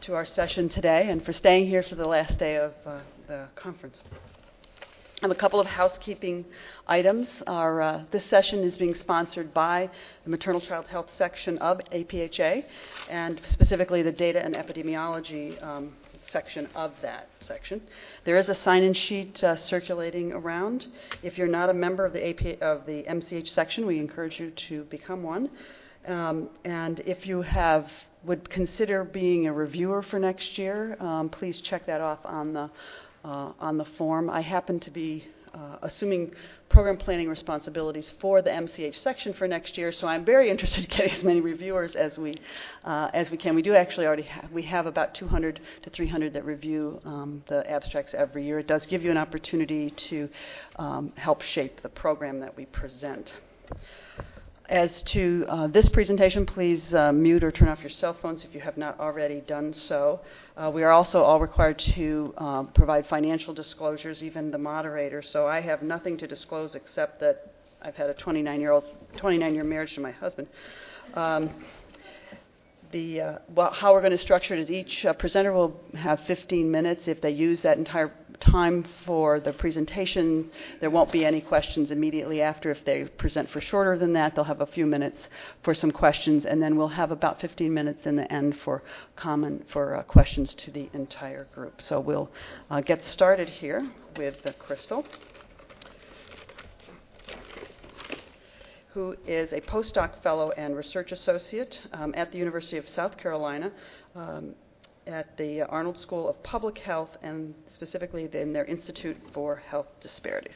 to our session today and for staying here for the last day of the conference. I have a couple of housekeeping items. This session is being sponsored by the Maternal Child Health section of APHA, and specifically the Data and Epidemiology section of that section. There is a sign-in sheet circulating around. If you're not a member of the MCH section, we encourage you to become one. And if you would consider being a reviewer for next year, please check that off on the form. I happen to be assuming program planning responsibilities for the MCH section for next year, so I'm very interested in getting as many reviewers as we can. We do actually already have about 200 to 300 that review the abstracts every year. It does give you an opportunity to help shape the program that we present. As to this presentation, please mute or turn off your cell phones if you have not already done so. We are also all required to provide financial disclosures, even the moderator. So I have nothing to disclose except that I've had a 29-year marriage to my husband. How we're going to structure it is each presenter will have 15 minutes. If they use that entire time for the presentation, there won't be any questions immediately after. If they present for shorter than that, they'll have a few minutes for some questions, and then we'll have about 15 minutes in the end for questions to the entire group. So we'll get started here with Crystal, who is a postdoc fellow and research associate at the University of South Carolina at the Arnold School of Public Health, and specifically in their Institute for Health Disparities.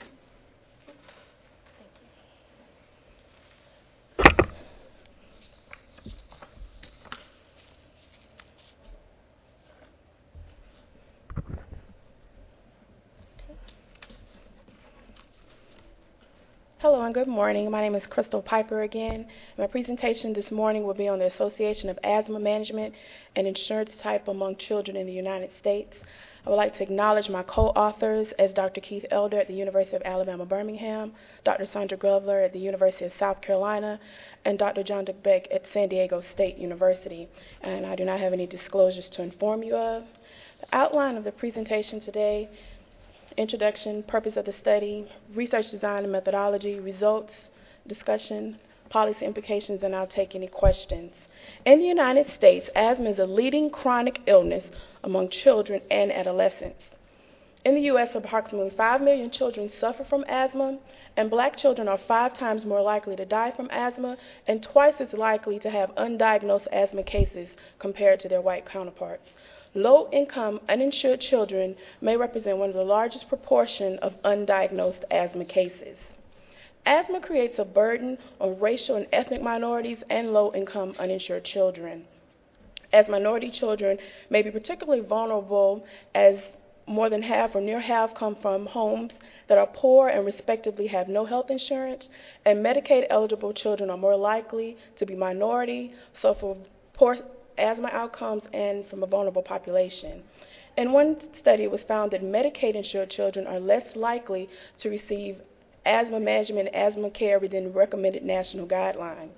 Hello and good morning. My name is Crystal Piper again. My presentation this morning will be on the Association of Asthma Management and Insurance Type Among Children in the United States. I would like to acknowledge my co-authors as Dr. Keith Elder at the University of Alabama, Birmingham, Dr. Sandra Glovler at the University of South Carolina, and Dr. John Beck at San Diego State University. And I do not have any disclosures to inform you of. The outline of the presentation today: introduction, purpose of the study, research design and methodology, results, discussion, policy implications, and I'll take any questions. In the United States, asthma is a leading chronic illness among children and adolescents. In the U.S., approximately 5 million children suffer from asthma, and black children are 5 times more likely to die from asthma and twice as likely to have undiagnosed asthma cases compared to their white counterparts. Low-income, uninsured children may represent one of the largest proportion of undiagnosed asthma cases. Asthma creates a burden on racial and ethnic minorities and low-income, uninsured children. As minority children may be particularly vulnerable, as more than half or near half come from homes that are poor and respectively have no health insurance, and Medicaid-eligible children are more likely to be minority, suffer poor asthma outcomes, and from a vulnerable population. In one study, it was found that Medicaid-insured children are less likely to receive asthma management and asthma care within recommended national guidelines.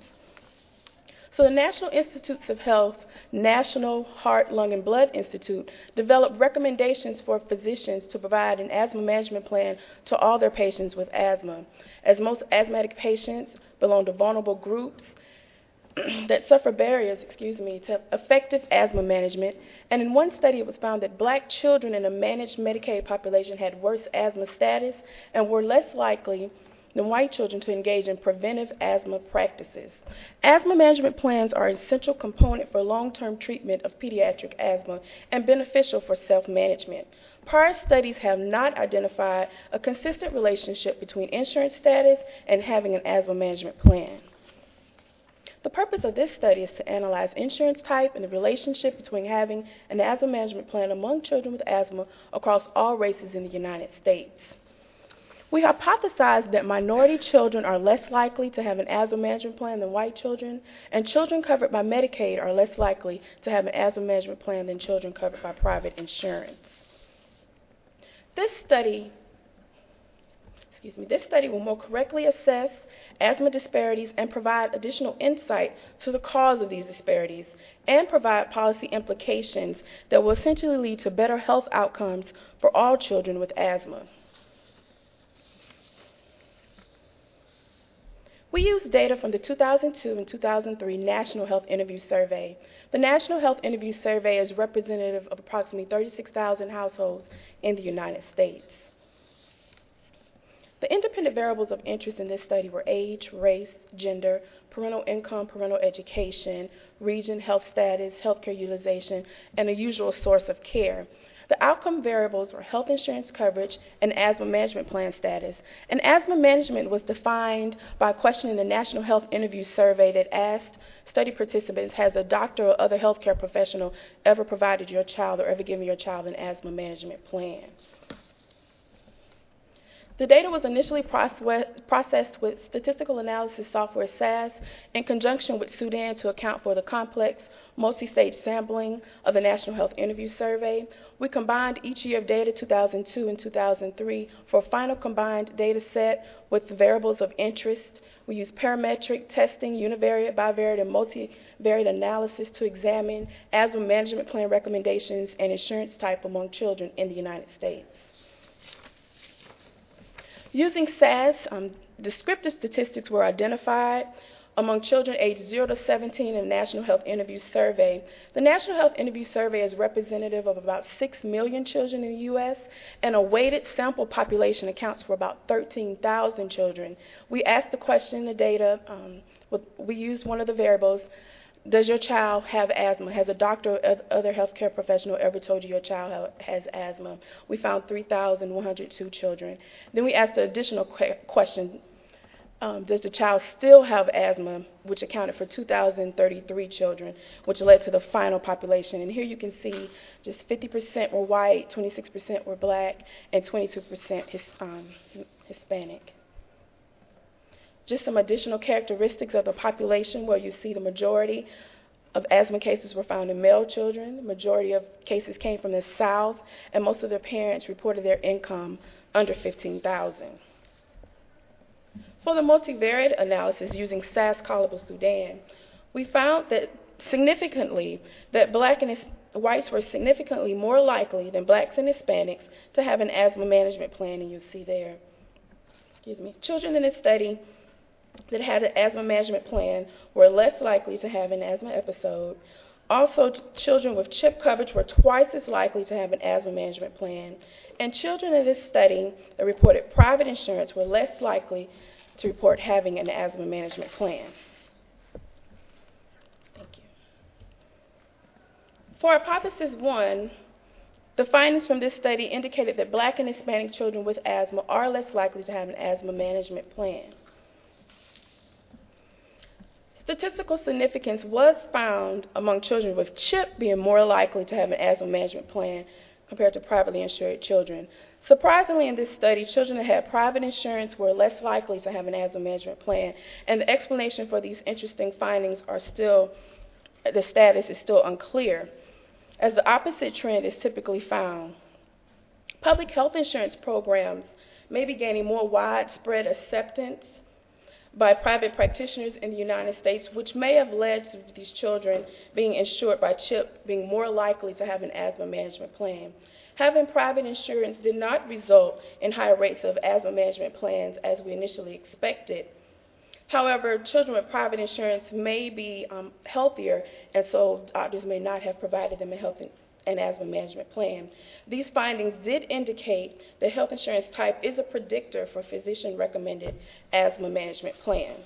So the National Institutes of Health, National Heart, Lung, and Blood Institute developed recommendations for physicians to provide an asthma management plan to all their patients with asthma, as most asthmatic patients belong to vulnerable groups that suffer barriers, to effective asthma management. And in one study, it was found that black children in a managed Medicaid population had worse asthma status and were less likely than white children to engage in preventive asthma practices. Asthma management plans are an essential component for long-term treatment of pediatric asthma and beneficial for self-management. Prior studies have not identified a consistent relationship between insurance status and having an asthma management plan. The purpose of this study is to analyze insurance type and the relationship between having an asthma management plan among children with asthma across all races in the United States. We hypothesized that minority children are less likely to have an asthma management plan than white children, and children covered by Medicaid are less likely to have an asthma management plan than children covered by private insurance. This study will more correctly assess asthma disparities and provide additional insight to the cause of these disparities and provide policy implications that will essentially lead to better health outcomes for all children with asthma. We used data from the 2002 and 2003 National Health Interview Survey. The National Health Interview Survey is representative of approximately 36,000 households in the United States. The independent variables of interest in this study were age, race, gender, parental income, parental education, region, health status, healthcare utilization, and a usual source of care. The outcome variables were health insurance coverage and asthma management plan status. And asthma management was defined by questioning the National Health Interview Survey that asked study participants, has a doctor or other healthcare professional ever provided your child or ever given your child an asthma management plan? The data was initially processed with statistical analysis software SAS in conjunction with Sudan to account for the complex multi-stage sampling of the National Health Interview Survey. We combined each year of data, 2002 and 2003, for a final combined data set with the variables of interest. We used parametric testing, univariate, bivariate, and multivariate analysis to examine asthma management plan recommendations and insurance type among children in the United States. Using SAS, descriptive statistics were identified among children aged 0 to 17 in the National Health Interview Survey. The National Health Interview Survey is representative of about 6 million children in the U.S., and a weighted sample population accounts for about 13,000 children. We asked the question in the data, we used one of the variables, does your child have asthma? Has a doctor or other healthcare professional ever told you your child has asthma? We found 3,102 children. Then we asked an additional question, does the child still have asthma, which accounted for 2,033 children, which led to the final population. And here you can see just 50% were white, 26% were black, and 22% Hispanic. Just some additional characteristics of the population where you see the majority of asthma cases were found in male children. The majority of cases came from the South, and most of their parents reported their income under $15,000. For the multivariate analysis using SAS Collable Sudan, we found that black and whites were significantly more likely than blacks and Hispanics to have an asthma management plan, and you'll see there. Children in this study that had an asthma management plan were less likely to have an asthma episode. Also, children with CHIP coverage were twice as likely to have an asthma management plan. And children in this study that reported private insurance were less likely to report having an asthma management plan. Thank you. For hypothesis 1, the findings from this study indicated that black and Hispanic children with asthma are less likely to have an asthma management plan. Statistical significance was found among children with CHIP being more likely to have an asthma management plan compared to privately insured children. Surprisingly, in this study, children that had private insurance were less likely to have an asthma management plan, and the explanation for these interesting findings the status is still unclear, as the opposite trend is typically found. Public health insurance programs may be gaining more widespread acceptance by private practitioners in the United States, which may have led to these children being insured by CHIP being more likely to have an asthma management plan. Having private insurance did not result in higher rates of asthma management plans as we initially expected. However, children with private insurance may be healthier, and so doctors may not have provided them an asthma management plan. These findings did indicate that health insurance type is a predictor for physician-recommended asthma management plans.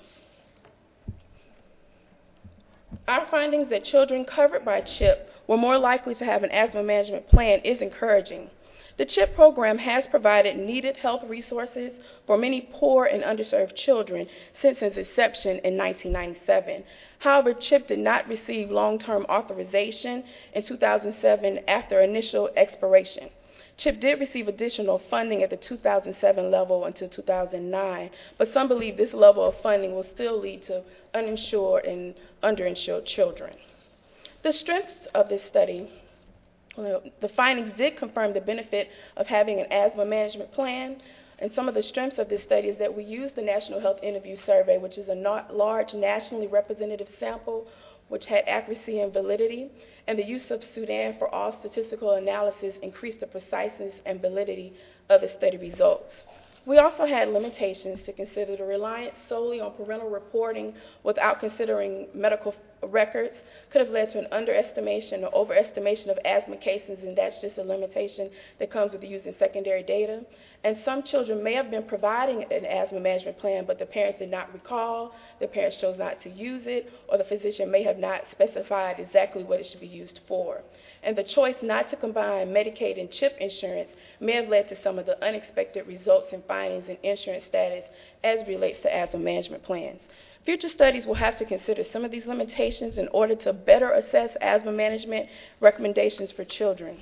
Our findings that children covered by CHIP were more likely to have an asthma management plan is encouraging. The CHIP program has provided needed health resources for many poor and underserved children since its inception in 1997. However, CHIP did not receive long-term authorization in 2007 after initial expiration. CHIP did receive additional funding at the 2007 level until 2009, but some believe this level of funding will still lead to uninsured and underinsured children. The strengths of this study, the findings did confirm the benefit of having an asthma management plan, and some of the strengths of this study is that we used the National Health Interview Survey, which is a large nationally representative sample which had accuracy and validity, and the use of Sudan for all statistical analysis increased the preciseness and validity of the study results. We also had limitations to consider. The reliance solely on parental reporting without considering medical records could have led to an underestimation or overestimation of asthma cases, and that's just a limitation that comes with using secondary data. And some children may have been providing an asthma management plan, but the parents did not recall, the parents chose not to use it, or the physician may have not specified exactly what it should be used for. And the choice not to combine Medicaid and CHIP insurance may have led to some of the unexpected results and findings in insurance status as it relates to asthma management plans. Future studies will have to consider some of these limitations in order to better assess asthma management recommendations for children.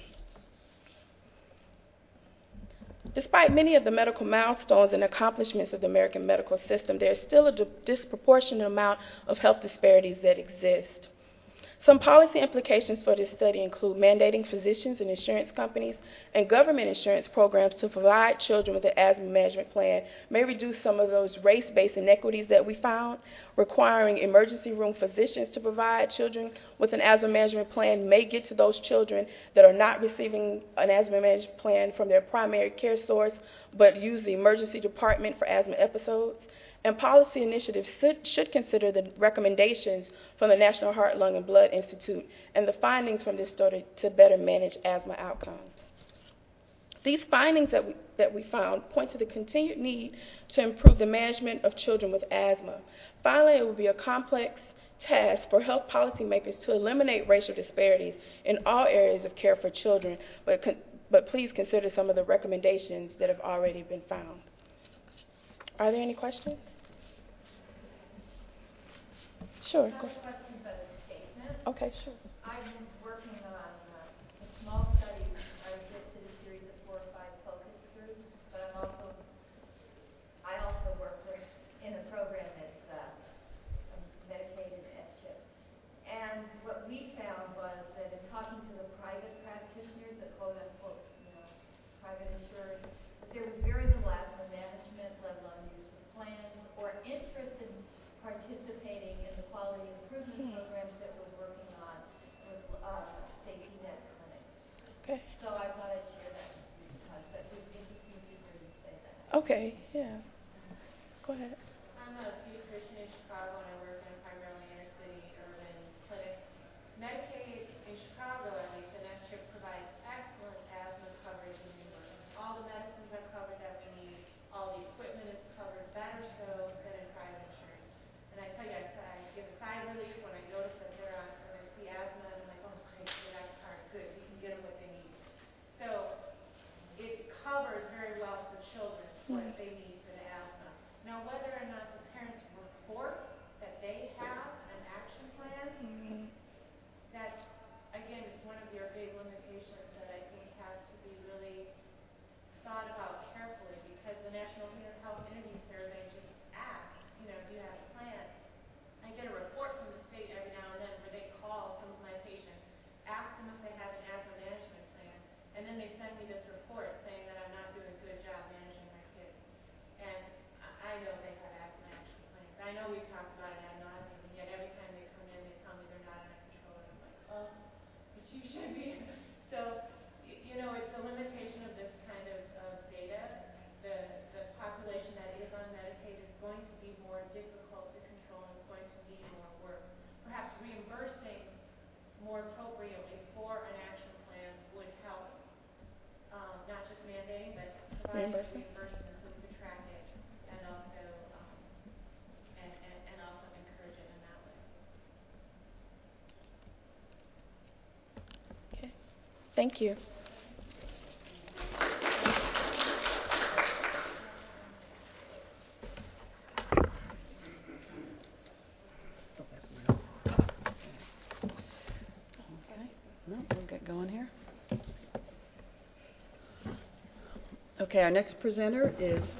Despite many of the medical milestones and accomplishments of the American medical system, there is still a disproportionate amount of health disparities that exist. Some policy implications for this study include mandating physicians and insurance companies and government insurance programs to provide children with an asthma management plan may reduce some of those race-based inequities that we found. Requiring emergency room physicians to provide children with an asthma management plan may get to those children that are not receiving an asthma management plan from their primary care source but use the emergency department for asthma episodes. And policy initiatives should consider the recommendations from the National Heart, Lung, and Blood Institute and the findings from this study to better manage asthma outcomes. These findings that we found point to the continued need to improve the management of children with asthma. Finally, it will be a complex task for health policymakers to eliminate racial disparities in all areas of care for children, but please consider some of the recommendations that have already been found. Are there any questions? Sure. Another question about a statement. Okay, sure. I've been working on a small study. I just did a series of 4 or 5 focus groups, but I also work in a program that's Medicaid and SCHIP. And what we found was that in talking to the private practitioners, the quote-unquote, private insurers, there was very little asthma management, let alone use of plans, or interest in participating in the quality improvement programs that we're working on with safety net clinics. Okay. So I thought I'd share that with you because that would be interesting to hear you say that. Okay, yeah. Go ahead. I'm a pediatrician in Chicago, and I work in a primarily inner-city urban clinic. Medicaid in Chicago, at least, and SCHIP provides excellent asthma coverage and reimbursement. All the medicines are covered that we need. All the equipment is covered, better so than in private insurance. And I tell you, I give a sigh of relief when I notice that they're on see asthma, and I'm like, oh, great, that's part good. We can get them what they need. So it covers very well for children what they need for the asthma. Now, whether or not the parents report that they have an action plan, that's, again, it's one of your big limitations that I think has to be really thought about carefully, because the National Health Interview Survey just asks, do you have a plan? I get a report from the state every now and then where they call some of my patients, ask them if they have an asthma management plan, and then they send me this report saying that I'm not doing a good job managing my kids. And I know they have asthma action plans. I know we've talked about it ad nauseum, and yet every time they come in, they tell me they're not under control. And I'm like, oh, but you should be. So, it's a limitation of this kind of data. The population that is on Medicaid is going to be more difficult to control and is going to need more work. Perhaps reimbursing more appropriately for an action plan would help, not just mandating, but providing reimbursement so we could track it and also and also encourage it in that way. Okay. Thank you. We'll get going here. Okay, our next presenter is